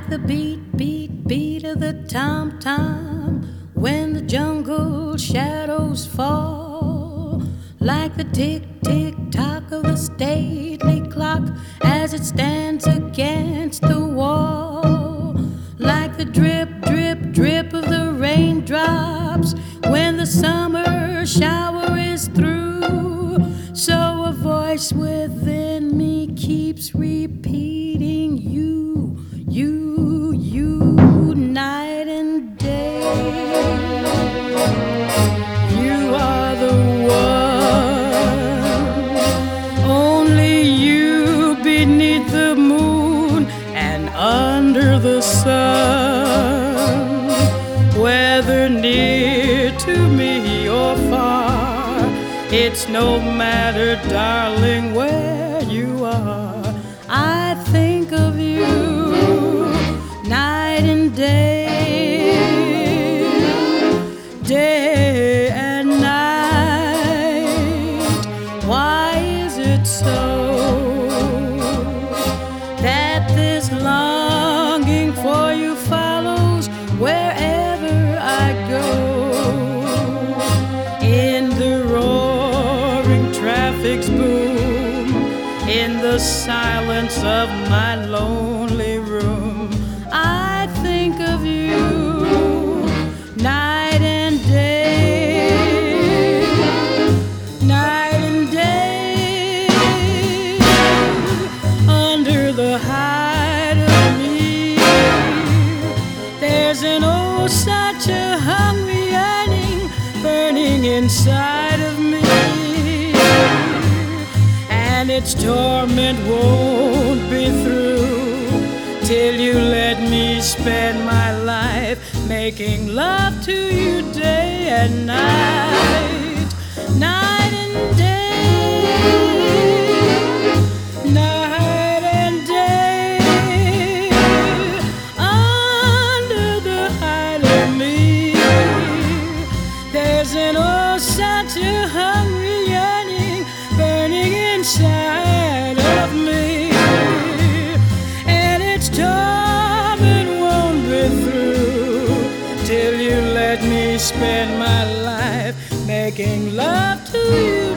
the beat, beat, beat of the tom-tom when the jungle shadows fall, like the tick, tick, tock of the stately clock as it stands against the wall, like the drip, drip, drip of the raindrops when the summer shower is through. So a voice within me keeps repeating you, you, you, night and day. You are the one, only you beneath the moon and under the sun. Whether near to me or far, it's no matter, darling, where you are. I think of you night and day, day and night. Why is it so that this longing for you follows wherever I go? In the roaring traffic's boom, in the silence of my lonely room, I think of you night and day, night and day. Under the hide of me, there's an oh such a hungry yearning burning inside of me, and its torment won't be through till you let me spend my life making love to you day and night, night and day, night and day. Under the hide of me, there's an oh such a hungry yearning burning inside of me, and its torment won't be through till you let me spend my life making love to you.